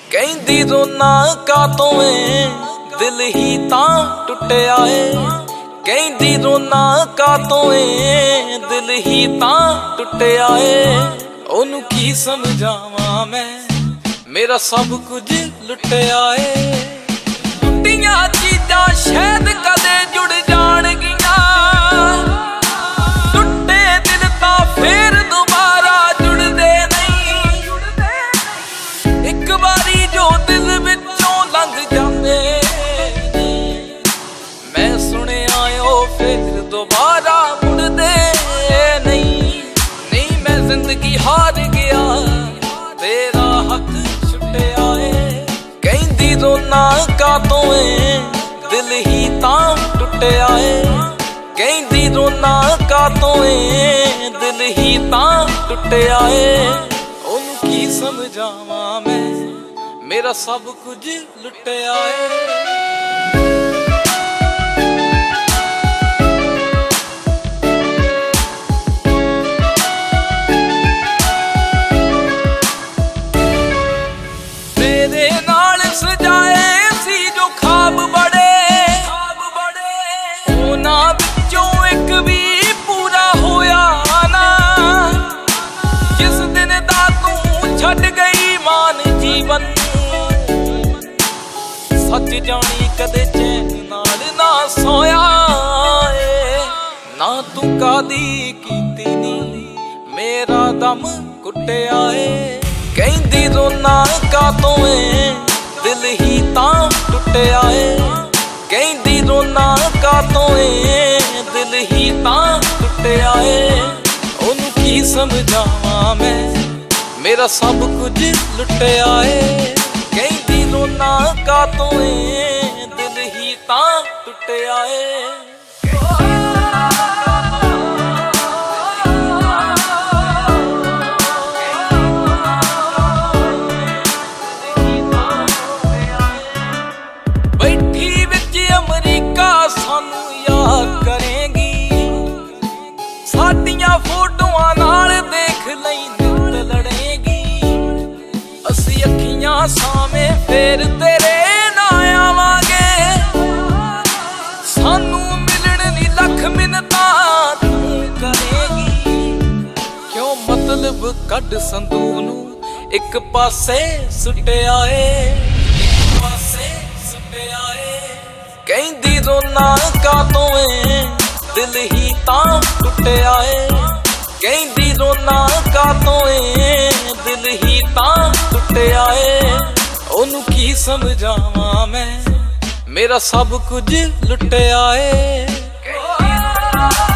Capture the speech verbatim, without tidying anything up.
ਕਹਿੰਦੀ ਰੋਣਾ ਕਾਤੋਂ ਏ ਦਿਲ ਹੀ ਤਾਂ ਟੁੱਟਿਆ ਏ। ਕਹਿੰਦੀ ਰੋਣਾ ਕਾਤੋਂ ਏ ਦਿਲ ਹੀ ਤਾਂ ਟੁੱਟਿਆ ਏ। ਉਹਨੂੰ ਕੀ ਸਮਝਾਵਾਂ ਮੈਂ ਮੇਰਾ ਸਭ ਕੁਝ ਲੁੱਟਿਆ ਏ। ਟੁੱਟੀਆਂ ਚੀਜ਼ਾਂ ਸ਼ਾਇਦ ਕਦੇ ਜੁੜ ਜਾਣਗੀਆਂ, ਟੁੱਟੇ ਦਿਲ ਤਾਂ ਫੇਰ ਦੁਬਾਰਾ ਜੁੜਦੇ ਨਹੀਂ। ਇੱਕ ਵਾਰੀ ਜੋ ਦਿਲ ਵਿੱਚੋਂ ਲੰਘ ਜਾਂਦੇ ਮੈਂ ਸੁਣਿਆ ਉਹ ਫੇਰ ਦੁਬਾਰਾ ਮੁੜਦੇ ਨਹੀਂ। ਨਹੀਂ ਮੈਂ ਜ਼ਿੰਦਗੀ ਹਾਰ ਗਿਆ ਤੇਰਾ ਹੱਥ ਛੁੱਟਿਆ ਏ। ਕਹਿੰਦੀ ਰੋਣਾ ਕਾਤੋਂ ਏ ਦਿਲ ਹੀ ਤਾਂ ਟੁੱਟਿਆ ਏ। ਕਹਿੰਦੀ ਰੋਣਾ ਕਾਤੋਂ ਏ ਦਿਲ ਹੀ ਤਾਂ ਟੁੱਟਿਆ ਏ। ਉਹਨੂੰ ਕੀ ਸਮਝਾਵਾਂ ਮੈਂ ਮੇਰਾ ਸਭ ਕੁਝ ਲੁੱਟਿਆ ਏ। ਤੇਰੇ ਨਾਲ ਸਜਾਏ ਸੀ ਜੋ ਖਾਬ ਬੜੇ, ਉਹਨਾਂ ਵਿੱਚੋਂ ਇੱਕ ਵੀ ਪੂਰਾ ਹੋਇਆ ਨਾ। ਜਿਸ ਦਿਨ ਦਾ ਤੂੰ ਛੱਡ ਗਈ ਮਾਨ ਜੀਵਨ, ਸੱਚ ਜਾਣੀ ਕਦੇ ਚੈਨ ਨਾਲ ਨਾ ਸੋਇਆ ਏ। ਨਾ ਤੂੰ ਕਾਦੀ ਕੀਤੀ ਨੀ ਮੇਰਾ ਦਮ ਕੁੱਟਿਆ ਏ। ਕਹਿੰਦੀ ਰੋਣਾ ਕਾਤੋਂ ਏ ਦਿਲ ਹੀ ਤਾਂ ਟੁੱਟਿਆ ਏ। ਕਹਿੰਦੀ ਰੋਣਾ ਕਾਤੋਂ ਏ ਦਿਲ ਹੀ ਤਾਂ ਟੁੱਟਿਆ ਏ। ਉਹਨੂੰ ਕੀ ਸਮਝਾਵਾਂ ਮੈਂ ਮੇਰਾ ਸਭ ਕੁਝ ਲੁੱਟਿਆ ਏ। ਕਹਿੰਦੀ ਰੋਣਾ ਕਾਤੋਂ ਏ ਦਿਲ ਹੀ ਤਾਂ ਟੁੱਟਿਆ ਏ। ਬੈਠੀ ਵਿੱਚ ਅਮਰੀਕਾ ਸਾਨੂੰ ਯਾਦ ਕਰੇਗੀ, ਸਾਡੀਆਂ ਫੋਟੋਆਂ ਨਾਲ ਦੇਖ ਲਈ ਨਿੱਤ ਲੜੇਗੀ। ਅਸੀਂ ਅੱਖੀਆਂ ਸਾਵੇਂ ਫੇਰ ਤੇਰੇ ਨਾਲ ਆਵਾਂਗੇ, ਸਾਨੂੰ ਮਿਲਣ ਲਈ ਲੱਖ ਮਿੰਨਤਾਂ ਤੂੰ ਕਰੇਗੀ। ਕਿਉਂ ਮਤਲਬ ਕੱਢ ਸੰਦੂਕ ਨੂੰ ਇੱਕ ਪਾਸੇ ਸੁੱਟਿਆ ਏ, ਇੱਕ ਪਾਸੇ ਸੁੱਟਿਆ ਏ। ਕਹਿੰਦੀ ਰੋਣਾ ਕਾਤੋਂ ਏ ਦਿਲ ਹੀ ਤਾਂ ਟੁੱਟਿਆ ਏ। ਕਹਿੰਦੀ ਰੋਣਾ ਕਾਤੋਂ ਏ ਦਿਲ ਹੀ ਤਾਂ ਟੁੱਟਿਆ ਏ। ਉਹਨੂੰ ਕੀ ਸਮਝਾਵਾਂ ਮੈਂ ਮੇਰਾ ਸਭ ਕੁਝ ਲੁੱਟਿਆ ਏ।